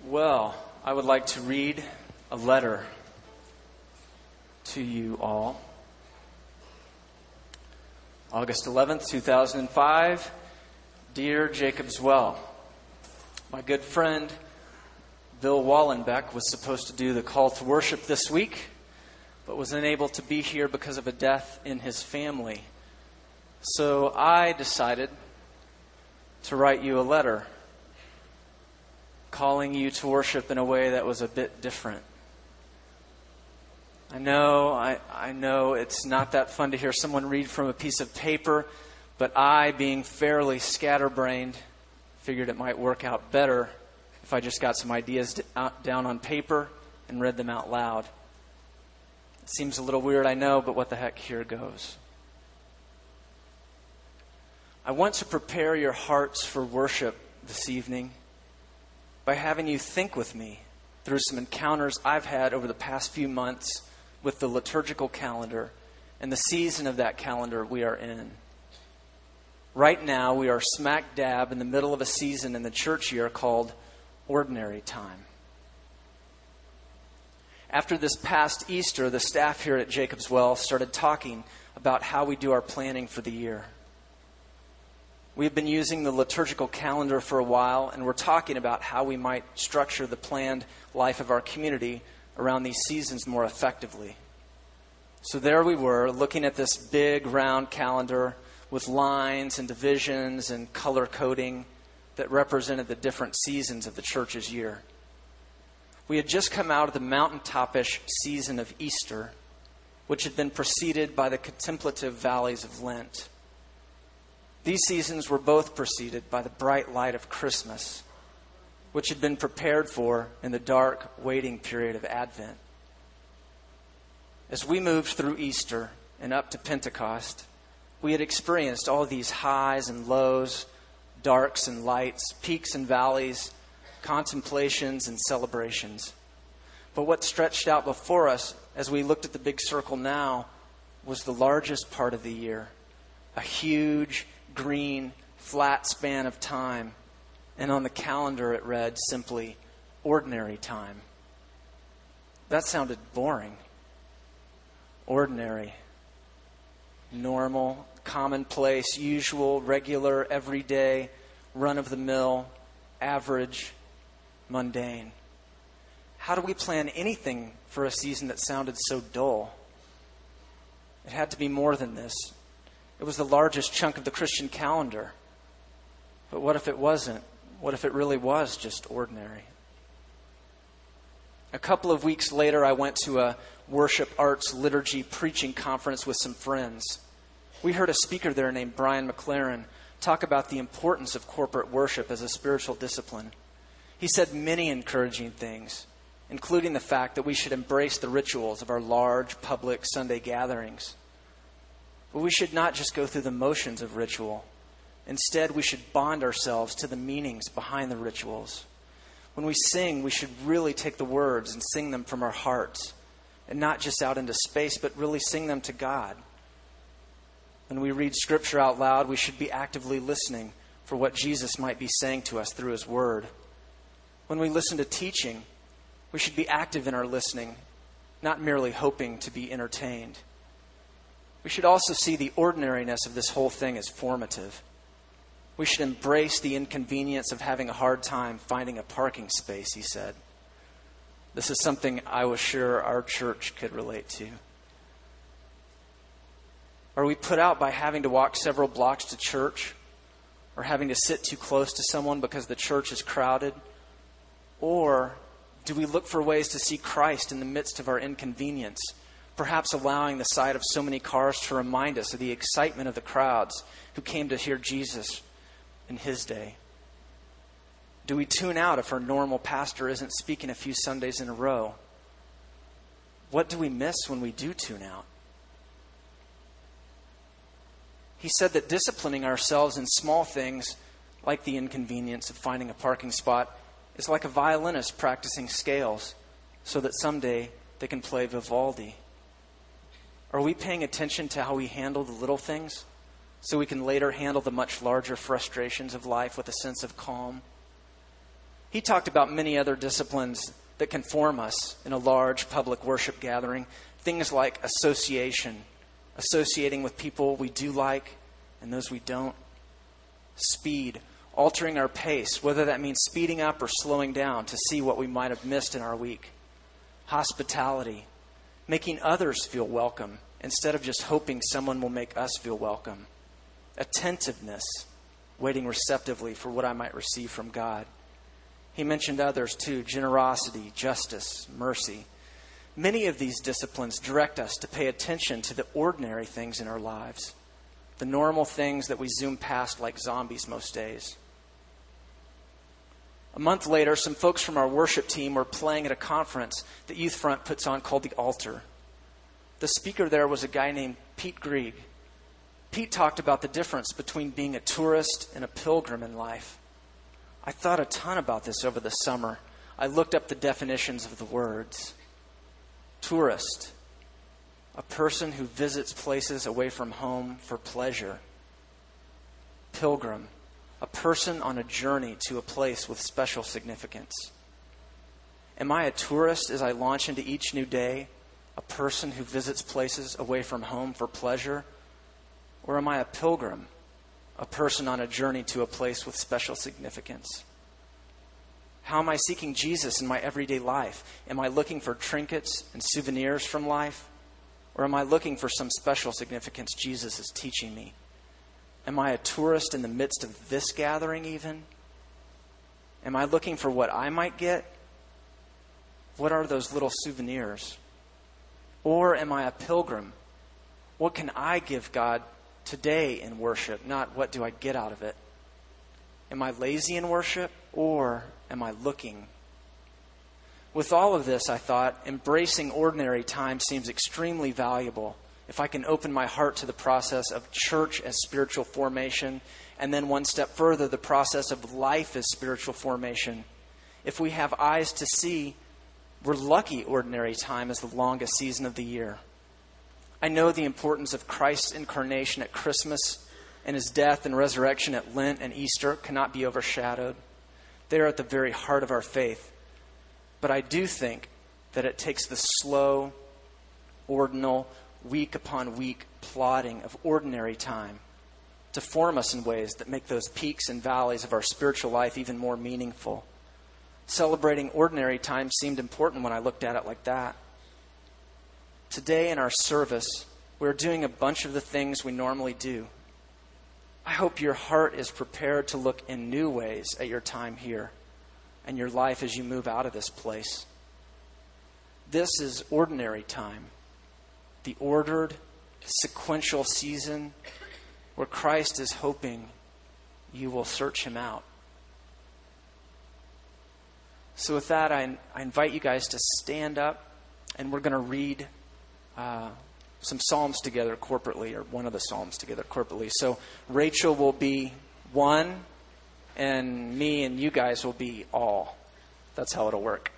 Well, I would like to read a letter to you all. August 11th, 2005. Dear Jacob's Well, my good friend Bill Wallenbeck was supposed to do the call to worship this week, but was unable to be here because of a death in his family. So I decided to write you a letter calling you to worship in a way that was a bit different. I know it's not that fun to hear someone read from a piece of paper, but I, being fairly scatterbrained, figured it might work out better if I just got some ideas down on paper and read them out loud. It seems a little weird, I know, but what the heck, here goes. I want to prepare your hearts for worship this evening by having you think with me through some encounters I've had over the past few months with the liturgical calendar and the season of that calendar we are in. Right now, we are smack dab in the middle of a season in the church year called Ordinary Time. After this past Easter, the staff here at Jacob's Well started talking about how we do our planning for the year. We've been using the liturgical calendar for a while, and we're talking about how we might structure the planned life of our community around these seasons more effectively. So there we were, looking at this big round calendar with lines and divisions and color coding that represented the different seasons of the church's year. We had just come out of the mountaintop-ish season of Easter, which had been preceded by the contemplative valleys of Lent. These seasons were both preceded by the bright light of Christmas, which had been prepared for in the dark waiting period of Advent. As we moved through Easter and up to Pentecost, we had experienced all these highs and lows, darks and lights, peaks and valleys, contemplations and celebrations. But what stretched out before us as we looked at the big circle now was the largest part of the year, a huge, green, flat span of time. And on the calendar it read simply, Ordinary Time. That sounded boring. Ordinary. Normal, commonplace, usual, regular, everyday, run-of-the-mill, average, mundane. How do we plan anything for a season that sounded so dull? It had to be more than this. It was the largest chunk of the Christian calendar. But what if it wasn't? What if it really was just ordinary? A couple of weeks later, I went to a worship arts liturgy preaching conference with some friends. We heard a speaker there named Brian McLaren talk about the importance of corporate worship as a spiritual discipline. He said many encouraging things, including the fact that we should embrace the rituals of our large public Sunday gatherings. But we should not just go through the motions of ritual. Instead, we should bond ourselves to the meanings behind the rituals. When we sing, we should really take the words and sing them from our hearts, and not just out into space, but really sing them to God. When we read Scripture out loud, we should be actively listening for what Jesus might be saying to us through His Word. When we listen to teaching, we should be active in our listening, not merely hoping to be entertained. We should also see the ordinariness of this whole thing as formative. We should embrace the inconvenience of having a hard time finding a parking space, he said. This is something I was sure our church could relate to. Are we put out by having to walk several blocks to church, or having to sit too close to someone because the church is crowded? Or do we look for ways to see Christ in the midst of our inconvenience, perhaps allowing the sight of so many cars to remind us of the excitement of the crowds who came to hear Jesus in His day? Do we tune out if our normal pastor isn't speaking a few Sundays in a row? What do we miss when we do tune out? He said that disciplining ourselves in small things, like the inconvenience of finding a parking spot, is like a violinist practicing scales so that someday they can play Vivaldi. Are we paying attention to how we handle the little things so we can later handle the much larger frustrations of life with a sense of calm? He talked about many other disciplines that can form us in a large public worship gathering. Things like association, associating with people we do like and those we don't. Speed, altering our pace, whether that means speeding up or slowing down to see what we might have missed in our week. Hospitality, making others feel welcome instead of just hoping someone will make us feel welcome. Attentiveness, waiting receptively for what I might receive from God. He mentioned others too: generosity, justice, mercy. Many of these disciplines direct us to pay attention to the ordinary things in our lives, the normal things that we zoom past like zombies most days. A month later, some folks from our worship team were playing at a conference that Youth Front puts on called The Altar. The speaker there was a guy named Pete Greig. Pete talked about the difference between being a tourist and a pilgrim in life. I thought a ton about this over the summer. I looked up the definitions of the words. Tourist, a person who visits places away from home for pleasure. Pilgrim, a person on a journey to a place with special significance. Am I a tourist as I launch into each new day, a person who visits places away from home for pleasure? Or am I a pilgrim, a person on a journey to a place with special significance? How am I seeking Jesus in my everyday life? Am I looking for trinkets and souvenirs from life? Or am I looking for some special significance Jesus is teaching me? Am I a tourist in the midst of this gathering even? Am I looking for what I might get? What are those little souvenirs? Or am I a pilgrim? What can I give God today in worship, not what do I get out of it? Am I lazy in worship, or am I looking? With all of this, I thought, embracing ordinary time seems extremely valuable if I can open my heart to the process of church as spiritual formation, and then one step further, the process of life as spiritual formation. If we have eyes to see, we're lucky ordinary time is the longest season of the year. I know the importance of Christ's incarnation at Christmas and his death and resurrection at Lent and Easter cannot be overshadowed. They are at the very heart of our faith. But I do think that it takes the slow, ordinal, week upon week plodding of ordinary time to form us in ways that make those peaks and valleys of our spiritual life even more meaningful. Celebrating ordinary time seemed important when I looked at it like that. Today in our service, we're doing a bunch of the things we normally do. I hope your heart is prepared to look in new ways at your time here and your life as you move out of this place. This is ordinary time, the ordered, sequential season where Christ is hoping you will search him out. So with that, I invite you guys to stand up, and we're going to read some Psalms together corporately, or one of the Psalms together corporately. So Rachel will be one, and me and you guys will be all. That's how it'll work.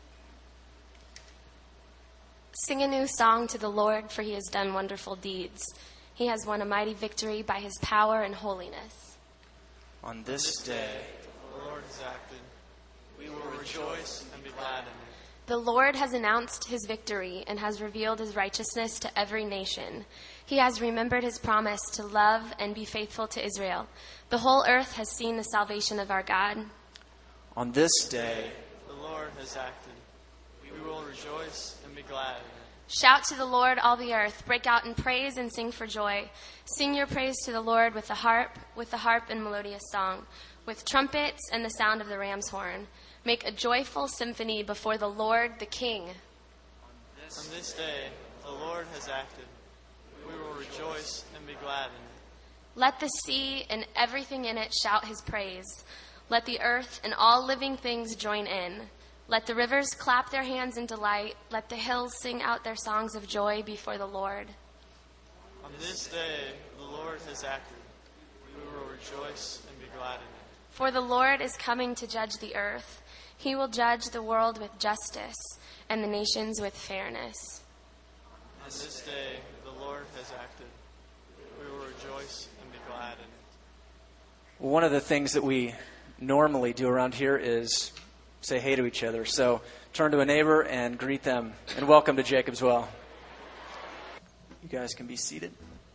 Sing a new song to the Lord, for he has done wonderful deeds. He has won a mighty victory by his power and holiness. On this day, the Lord has acted. We will rejoice and be glad in it. The Lord has announced his victory and has revealed his righteousness to every nation. He has remembered his promise to love and be faithful to Israel. The whole earth has seen the salvation of our God. On this day, the Lord has acted. We will rejoice and be glad in it. Shout to the Lord, all the earth. Break out in praise and sing for joy. Sing your praise to the Lord with the harp and melodious song, with trumpets and the sound of the ram's horn. Make a joyful symphony before the Lord, the King. On this day, the Lord has acted. We will rejoice and be glad in it. Let the sea and everything in it shout his praise. Let the earth and all living things join in. Let the rivers clap their hands in delight. Let the hills sing out their songs of joy before the Lord. On this day, the Lord has acted. We will rejoice and be glad in it. For the Lord is coming to judge the earth. He will judge the world with justice and the nations with fairness. On this day, the Lord has acted. We will rejoice and be glad in it. One of the things that we normally do around here is say hey to each other. So turn to a neighbor and greet them. And welcome to Jacob's Well. You guys can be seated.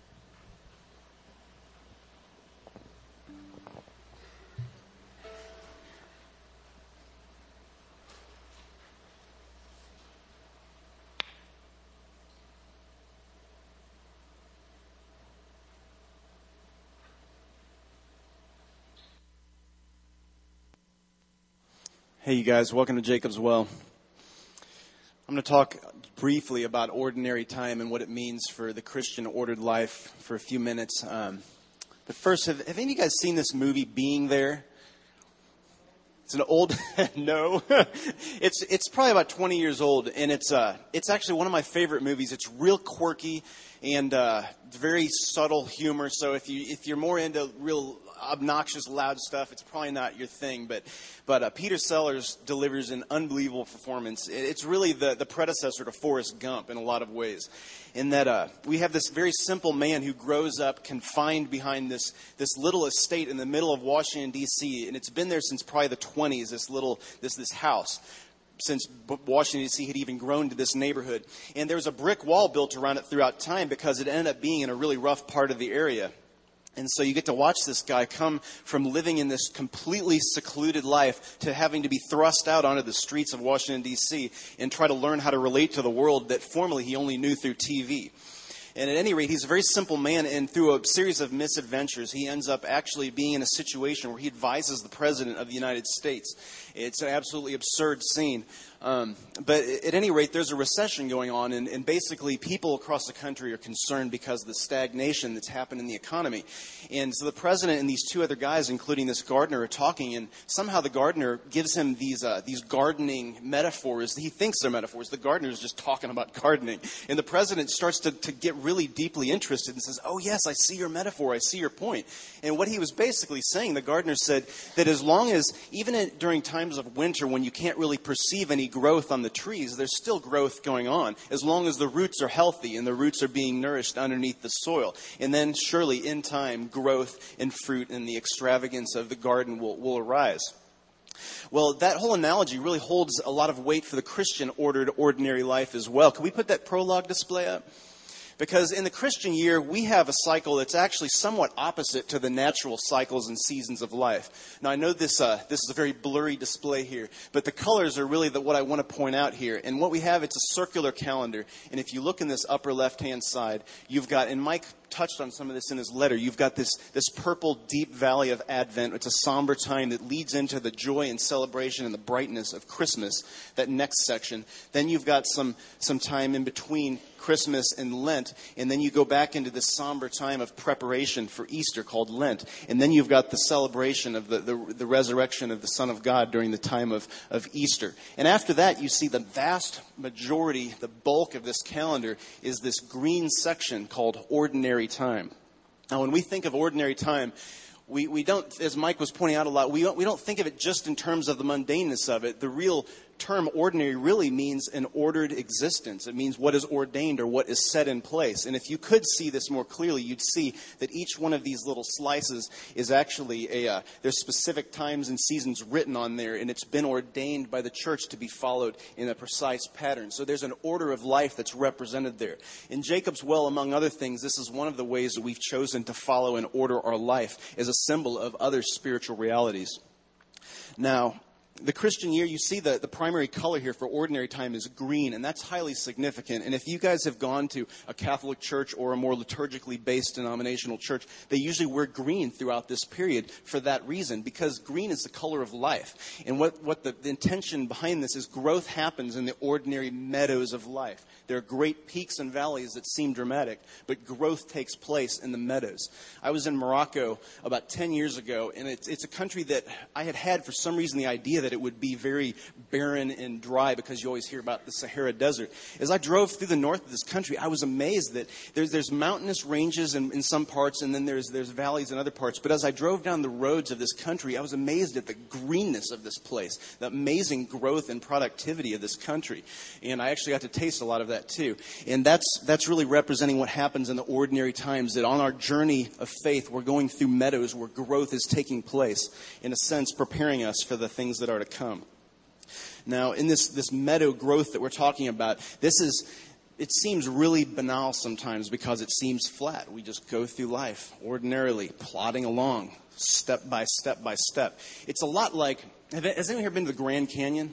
Hey, you guys. Welcome to Jacob's Well. I'm going to talk briefly about ordinary time and what it means for the Christian ordered life for a few minutes. But first, have any of you guys seen this movie, Being There? It's an old, no, it's probably about 20 years old, and it's actually one of my favorite movies. It's real quirky and very subtle humor. So if you're more into real obnoxious, loud stuff, it's probably not your thing. But Peter Sellers delivers an unbelievable performance. It's really the predecessor to Forrest Gump in a lot of ways, in that we have this very simple man who grows up confined behind this little estate in the middle of Washington, D.C., and it's been there since probably the 20s, this house, since Washington, D.C. had even grown to this neighborhood. And there was a brick wall built around it throughout time because it ended up being in a really rough part of the area. And so you get to watch this guy come from living in this completely secluded life to having to be thrust out onto the streets of Washington, D.C. and try to learn how to relate to the world that formerly he only knew through TV. And at any rate, he's a very simple man, and through a series of misadventures, he ends up actually being in a situation where he advises the President of the United States. It's an absolutely absurd scene. But at any rate, there's a recession going on, and basically people across the country are concerned because of the stagnation that's happened in the economy. And so the president and these two other guys, including this gardener, are talking, and somehow the gardener gives him these gardening metaphors. He thinks they're metaphors. The gardener is just talking about gardening. And the president starts to get really deeply interested and says, "Oh, yes, I see your metaphor. I see your point." And what he was basically saying, the gardener said, that as long as, even during times of winter when you can't really perceive any growth on the trees, there's still growth going on, as long as the roots are healthy and the roots are being nourished underneath the soil. And then surely in time, growth and fruit and the extravagance of the garden will arise. Well, that whole analogy really holds a lot of weight for the Christian ordered ordinary life as well. Can we put that prologue display up? Because in the Christian year, we have a cycle that's actually somewhat opposite to the natural cycles and seasons of life. Now, I know this is a very blurry display here, but the colors are really what I want to point out here. And what we have, it's a circular calendar. And if you look in this upper left-hand side, you've got, and Mike touched on some of this in his letter, you've got this purple deep valley of Advent. It's a somber time that leads into the joy and celebration and the brightness of Christmas, that next section. Then you've got some time in between Christmas and Lent, and then you go back into this somber time of preparation for Easter called Lent. And then you've got the celebration of the resurrection of the Son of God during the time of Easter. And after that, you see the vast majority, the bulk of this calendar is this green section called ordinary time. Now, when we think of ordinary time, we don't, as Mike was pointing out a lot, we don't think of it just in terms of the mundaneness of it. The real term ordinary really means an ordered existence. It means what is ordained or what is set in place. And if you could see this more clearly, you'd see that each one of these little slices is actually there's specific times and seasons written on there, and it's been ordained by the church to be followed in a precise pattern. So there's an order of life that's represented there. In Jacob's Well, among other things, this is one of the ways that we've chosen to follow and order our life as a symbol of other spiritual realities. Now, the Christian year, you see the primary color here for ordinary time is green, and that's highly significant. And if you guys have gone to a Catholic church or a more liturgically based denominational church, they usually wear green throughout this period for that reason, because green is the color of life. And what the intention behind this is, growth happens in the ordinary meadows of life. There are great peaks and valleys that seem dramatic, but growth takes place in the meadows. I was in Morocco about 10 years ago, and it's a country that I had for some reason the idea that it would be very barren and dry, because you always hear about the Sahara Desert. As I drove through the north of this country, I was amazed that there's mountainous ranges in some parts, and then there's valleys in other parts. But as I drove down the roads of this country, I was amazed at the greenness of this place, the amazing growth and productivity of this country. And I actually got to taste a lot of that too. And that's really representing what happens in the ordinary times, that on our journey of faith, we're going through meadows where growth is taking place, in a sense, preparing us for the things that are to come. Now, in this meadow growth that we're talking about, it seems really banal sometimes because it seems flat. We just go through life ordinarily, plodding along, step by step by step. It's a lot like, has anyone here been to the Grand Canyon?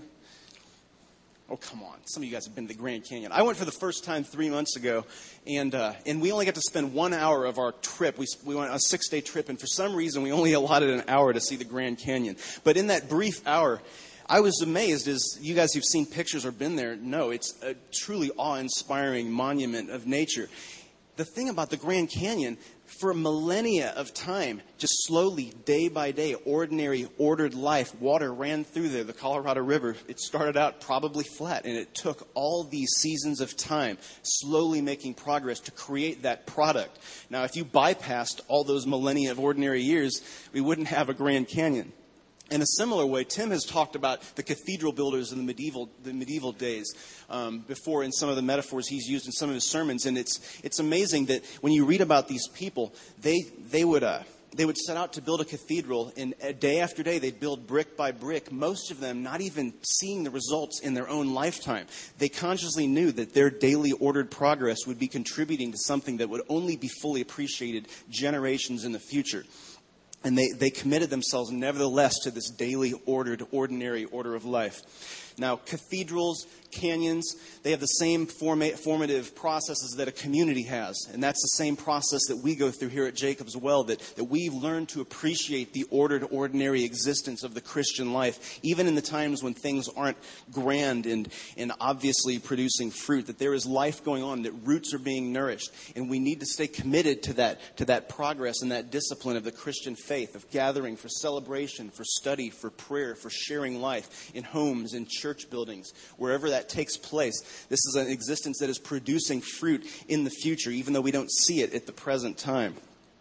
Oh, come on. Some of you guys have been to the Grand Canyon. I went for the first time 3 months ago, and we only got to spend 1 hour of our trip. We went on a 6-day trip, and for some reason, we only allotted an hour to see the Grand Canyon. But in that brief hour, I was amazed, as you guys who've seen pictures or been there know, it's a truly awe-inspiring monument of nature. The thing about the Grand Canyon, for millennia of time, just slowly, day by day, ordinary, ordered life, water ran through there, the Colorado River. It started out probably flat, and it took all these seasons of time, slowly making progress to create that product. Now, if you bypassed all those millennia of ordinary years, we wouldn't have a Grand Canyon. In a similar way, Tim has talked about the cathedral builders in the medieval days before in some of the metaphors he's used in some of his sermons. And it's amazing that when you read about these people, they would set out to build a cathedral, and day after day they'd build brick by brick, most of them not even seeing the results in their own lifetime. They consciously knew that their daily ordered progress would be contributing to something that would only be fully appreciated generations in the future. And they committed themselves nevertheless to this daily ordered, ordinary order of life. Now, cathedrals, canyons, they have the same formative processes that a community has. And that's the same process that we go through here at Jacob's Well, that we learn to appreciate the ordered, ordinary existence of the Christian life, even in the times when things aren't grand and obviously producing fruit, that there is life going on, that roots are being nourished. And we need to stay committed to that progress and that discipline of the Christian faith, of gathering for celebration, for study, for prayer, for sharing life in homes, in church buildings, wherever that takes place. This is an existence that is producing fruit in the future, even though we don't see it at the present time.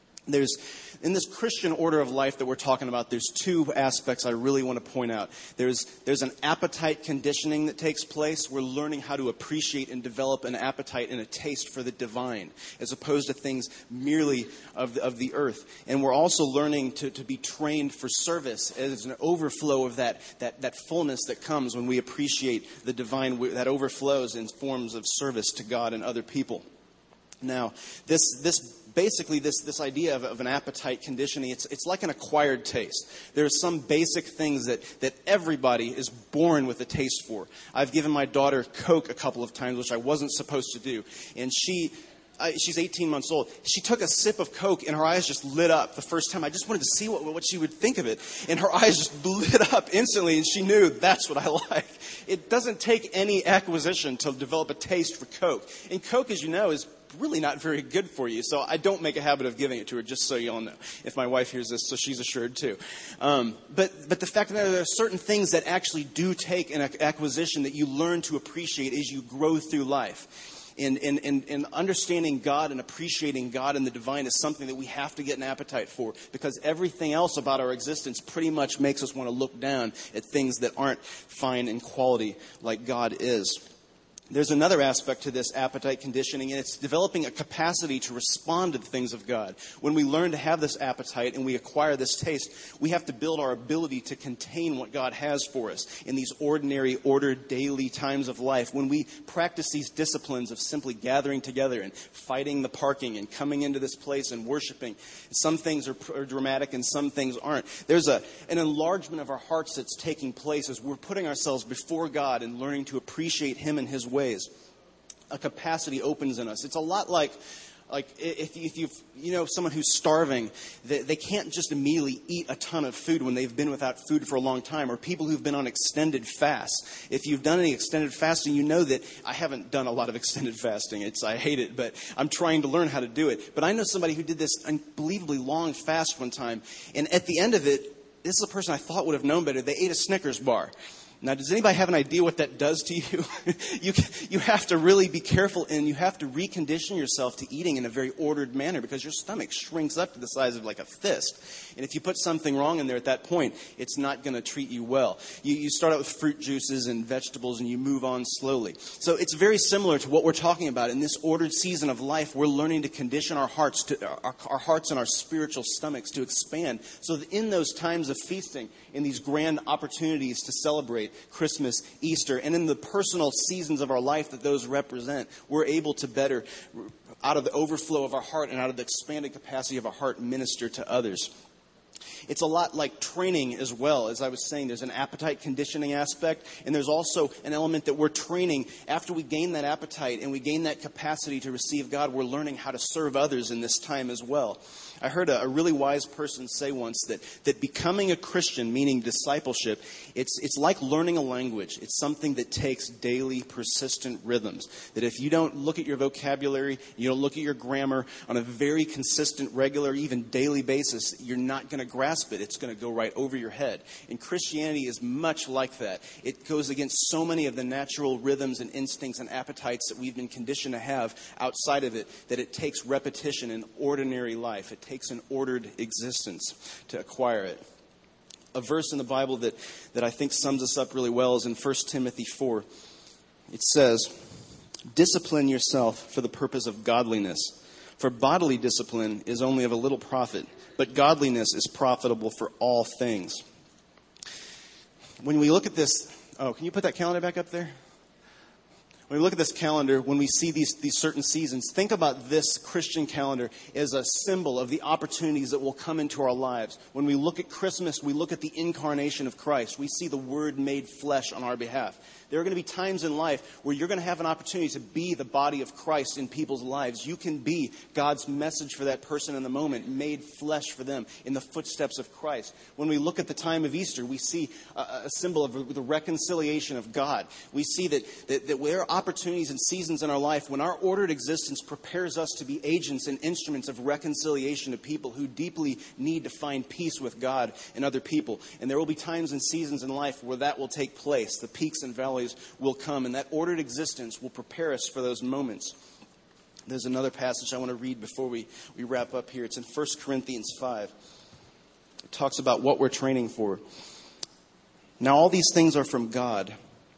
In this Christian order of life that we're talking about, there's two aspects I really want to point out. There's an appetite conditioning that takes place. We're learning how to appreciate and develop an appetite and a taste for the divine, as opposed to things merely of the earth. And we're also learning to be trained for service as an overflow of that fullness that comes when we appreciate the divine, that overflows in forms of service to God and other people. Now, this idea of an appetite conditioning, it's like an acquired taste. There are some basic things that everybody is born with a taste for. I've given my daughter Coke a couple of times, which I wasn't supposed to do. And she's 18 months old. She took a sip of Coke and her eyes just lit up the first time. I just wanted to see what she would think of it. And her eyes just lit up instantly, and she knew that's what I like. It doesn't take any acquisition to develop a taste for Coke. And Coke, as you know, is really not very good for you, so I don't make a habit of giving it to her, just so you all know. If my wife hears this, so she's assured too. But the fact that there are certain things that actually do take an acquisition that you learn to appreciate as you grow through life. And understanding God and appreciating God and the divine is something that we have to get an appetite for, because everything else about our existence pretty much makes us want to look down at things that aren't fine in quality like God is. There's another aspect to this appetite conditioning, and it's developing a capacity to respond to the things of God. When we learn to have this appetite and we acquire this taste, we have to build our ability to contain what God has for us in these ordinary, ordered, daily times of life. When we practice these disciplines of simply gathering together and fighting the parking and coming into this place and worshiping, some things are dramatic and some things aren't. There's an enlargement of our hearts that's taking place as we're putting ourselves before God and learning to appreciate Him and His ways. A capacity opens in us. It's a lot like if you know someone who's starving, they can't just immediately eat a ton of food when they've been without food for a long time, or people who've been on extended fasts. If you've done any extended fasting, you know that I haven't done a lot of extended fasting. I hate it, but I'm trying to learn how to do it. But I know somebody who did this unbelievably long fast one time, and at the end of it, this is a person I thought would have known better. They ate a Snickers bar. Now, does anybody have an idea what that does to you? You have to really be careful, and you have to recondition yourself to eating in a very ordered manner, because your stomach shrinks up to the size of like a fist. And if you put something wrong in there at that point, it's not going to treat you well. You start out with fruit juices and vegetables, and you move on slowly. So it's very similar to what we're talking about. In this ordered season of life, we're learning to condition our hearts and our spiritual stomachs to expand, so that in those times of feasting, in these grand opportunities to celebrate, Christmas, Easter, and in the personal seasons of our life that those represent, we're able to better, out of the overflow of our heart and out of the expanded capacity of our heart, minister to others. It's a lot like training as well. As I was saying, there's an appetite conditioning aspect, and there's also an element that we're training. After we gain that appetite and we gain that capacity to receive God, we're learning how to serve others in this time as well. I heard a really wise person say once that becoming a Christian, meaning discipleship, it's like learning a language. It's something that takes daily, persistent rhythms. That if you don't look at your vocabulary, you don't look at your grammar on a very consistent, regular, even daily basis, you're not going to grasp it. It's going to go right over your head. And Christianity is much like that. It goes against so many of the natural rhythms and instincts and appetites that we've been conditioned to have outside of it, that it takes repetition in ordinary life. It takes an ordered existence to acquire it. A verse in the Bible that I think sums us up really well is in 1 Timothy 4. It says, "Discipline yourself for the purpose of godliness. For bodily discipline is only of a little profit, but godliness is profitable for all things." When we look at this, can you put that calendar back up there? When we look at this calendar, when we see these certain seasons, think about this Christian calendar as a symbol of the opportunities that will come into our lives. When we look at Christmas, we look at the incarnation of Christ. We see the Word made flesh on our behalf. There are going to be times in life where you're going to have an opportunity to be the body of Christ in people's lives. You can be God's message for that person in the moment, made flesh for them in the footsteps of Christ. When we look at the time of Easter, we see a symbol of the reconciliation of God. We see that there are opportunities and seasons in our life when our ordered existence prepares us to be agents and instruments of reconciliation to people who deeply need to find peace with God and other people. And there will be times and seasons in life where that will take place. The peaks and valleys will come, and that ordered existence will prepare us for those moments. There's another passage I want to read before we wrap up here. It's in 1 Corinthians 5. It talks about what we're training for. "Now all these things are from God,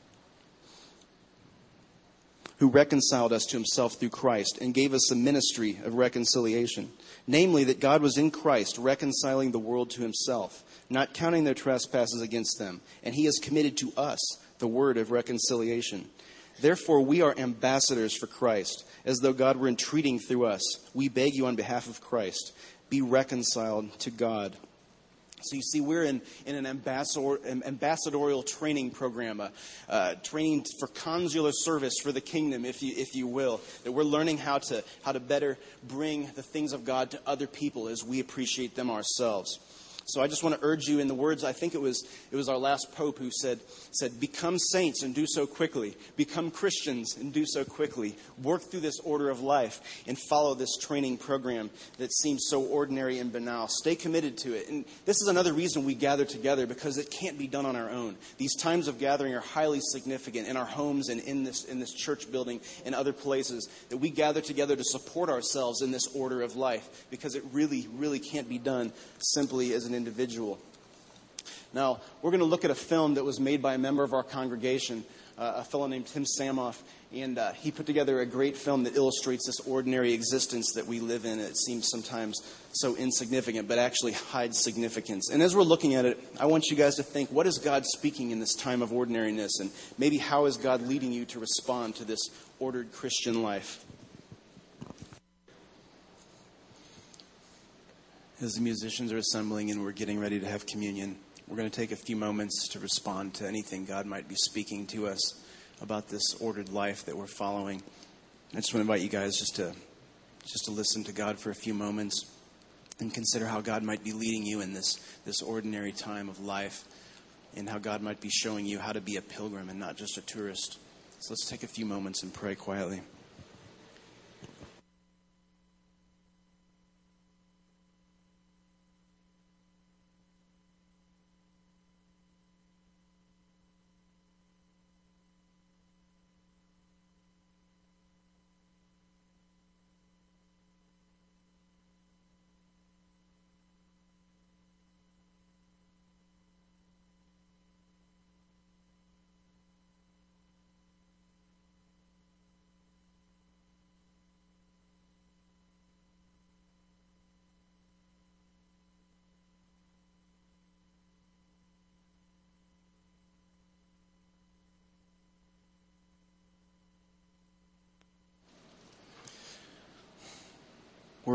who reconciled us to himself through Christ and gave us a ministry of reconciliation. Namely, that God was in Christ reconciling the world to himself, not counting their trespasses against them. And he has committed to us the word of reconciliation. Therefore, we are ambassadors for Christ, as though God were entreating through us. We beg you on behalf of Christ, be reconciled to God." So you see, we're in an ambassadorial training program, training for consular service for the kingdom, if you will. That we're learning how to better bring the things of God to other people as we appreciate them ourselves. So I just want to urge you in the words, I think it was our last Pope who said, become saints and do so quickly. Become Christians and do so quickly. Work through this order of life and follow this training program that seems so ordinary and banal. Stay committed to it. And this is another reason we gather together, because it can't be done on our own. These times of gathering are highly significant in our homes and in this church building and other places, that we gather together to support ourselves in this order of life, because it really, really can't be done simply as an individual. Now, we're going to look at a film that was made by a member of our congregation, a fellow named Tim Samoff, and he put together a great film that illustrates this ordinary existence that we live in. It seems sometimes so insignificant, but actually hides significance. And as we're looking at it, I want you guys to think, what is God speaking in this time of ordinariness? And maybe how is God leading you to respond to this ordered Christian life? As the musicians are assembling and we're getting ready to have communion, we're going to take a few moments to respond to anything God might be speaking to us about this ordered life that we're following. I just want to invite you guys just to listen to God for a few moments and consider how God might be leading you in this ordinary time of life, and how God might be showing you how to be a pilgrim and not just a tourist. So let's take a few moments and pray quietly.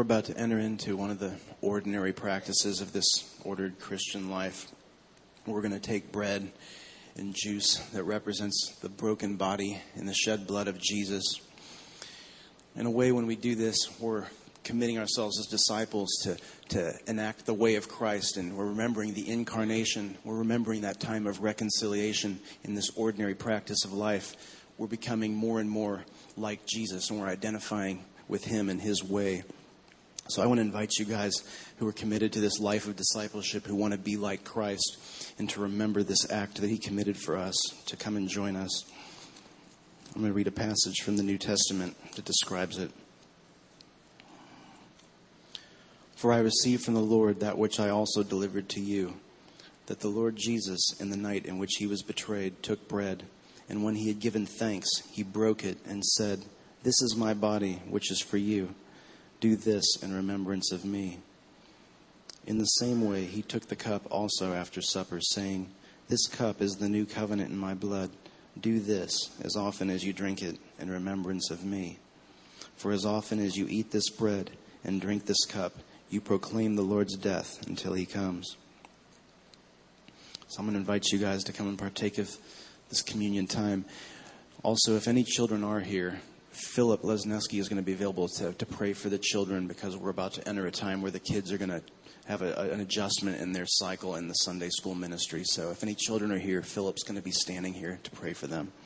we're about to enter into one of the ordinary practices of this ordered Christian life. We're going to take bread and juice that represents the broken body and the shed blood of Jesus. In a way, when we do this, we're committing ourselves as disciples to enact the way of Christ, and we're remembering the incarnation. We're remembering that time of reconciliation in this ordinary practice of life. We're becoming more and more like Jesus, and we're identifying with him and his way. So I want to invite you guys who are committed to this life of discipleship, who want to be like Christ, and to remember this act that he committed for us, to come and join us. I'm going to read a passage from the New Testament that describes it. For I received from the Lord that which I also delivered to you, that the Lord Jesus, in the night in which he was betrayed, took bread, and when he had given thanks, he broke it and said, "This is my body, which is for you. Do this in remembrance of me." In the same way, he took the cup also after supper, saying, "This cup is the new covenant in my blood. Do this as often as you drink it in remembrance of me. For as often as you eat this bread and drink this cup, you proclaim the Lord's death until he comes." So I'm going to invite you guys to come and partake of this communion time. Also, if any children are here, Philip Lesneski is going to be available to pray for the children, because we're about to enter a time where the kids are going to have an adjustment in their cycle in the Sunday school ministry. So if any children are here, Philip's going to be standing here to pray for them.